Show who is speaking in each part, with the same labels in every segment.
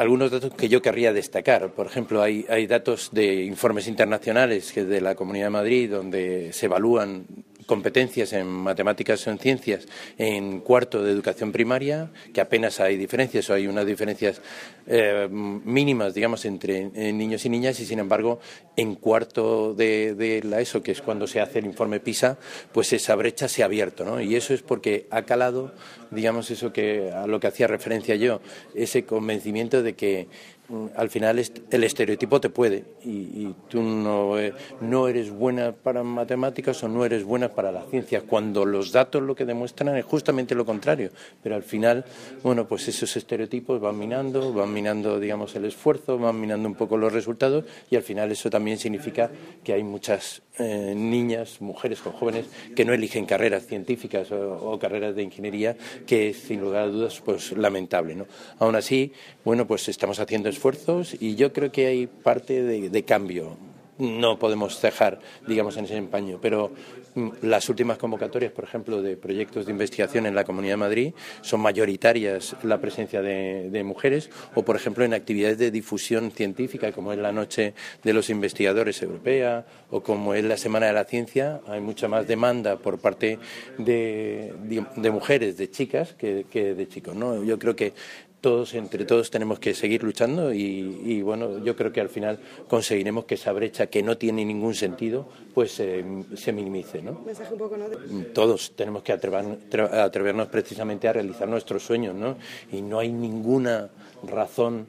Speaker 1: algunos datos que yo querría destacar. Por ejemplo, hay datos de informes internacionales que de la Comunidad de Madrid donde se evalúan competencias en matemáticas o en ciencias en cuarto de educación primaria, que apenas hay diferencias o hay unas diferencias mínimas, digamos, entre niños y niñas, y sin embargo en cuarto de la ESO, que es cuando se hace el informe PISA, pues esa brecha se ha abierto, ¿no? Y eso es porque ha calado, digamos, eso que a lo que hacía referencia yo, ese convencimiento de que al final el estereotipo te puede y tú no eres buena para matemáticas o no eres buena para las ciencias, cuando los datos lo que demuestran es justamente lo contrario. Pero al final, bueno, pues esos estereotipos van minando, digamos, el esfuerzo, van minando un poco los resultados, y al final eso también significa que hay muchas niñas, mujeres o jóvenes que no eligen carreras científicas o carreras de ingeniería, que es, sin lugar a dudas, pues lamentable, ¿no? Aún así, bueno, pues estamos haciendo esfuerzos y yo creo que hay parte de cambio. No podemos cejar, digamos, en ese empeño, pero las últimas convocatorias, por ejemplo, de proyectos de investigación en la Comunidad de Madrid, son mayoritarias la presencia de mujeres, o, por ejemplo, en actividades de difusión científica, como es la Noche de los Investigadores Europea, o como es la Semana de la Ciencia, hay mucha más demanda por parte de mujeres, de chicas, que de chicos, ¿no? Yo creo que entre todos tenemos que seguir luchando y bueno, yo creo que al final conseguiremos que esa brecha, que no tiene ningún sentido, pues se minimice, ¿no?
Speaker 2: Mensaje un poco, ¿no?
Speaker 1: Todos tenemos que atrevernos precisamente a realizar nuestros sueños, ¿no? Y no hay ninguna razón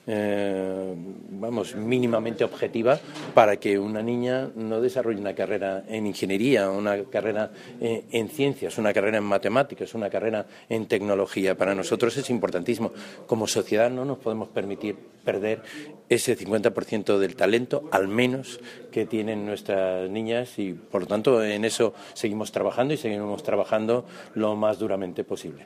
Speaker 1: mínimamente objetiva para que una niña no desarrolle una carrera en ingeniería, una carrera en ciencias, una carrera en matemáticas, una carrera en tecnología. Para nosotros es importantísimo. Como sociedad no nos podemos permitir perder ese 50% del talento, al menos, que tienen nuestras niñas, y por lo tanto en eso seguimos trabajando y seguiremos trabajando lo más duramente posible.